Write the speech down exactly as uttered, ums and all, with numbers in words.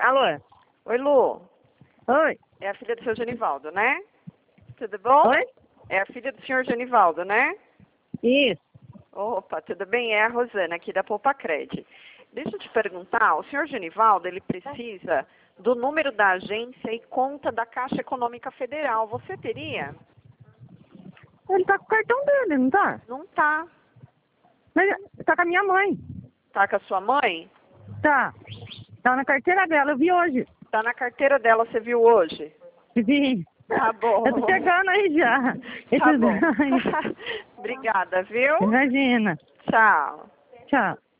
Alô? Oi, Lu. Oi? É a filha do seu Genivaldo, né? Tudo bom? Oi? É a filha do senhor Genivaldo, né? Isso. Opa, tudo bem? É a Rosana aqui da Poupa Cred. Deixa eu te perguntar, o senhor Genivaldo, ele precisa do número da agência e conta da Caixa Econômica Federal. Você teria? Ele tá com o cartão dele, não tá? Não tá. Mas tá com a minha mãe. Tá com a sua mãe? Tá. Tá na carteira dela, eu vi hoje. Tá na carteira dela, você viu hoje? Vi. Tá bom. Eu tô chegando aí já. Tá Esses- bom. Obrigada, viu? Imagina. Tchau. Tchau.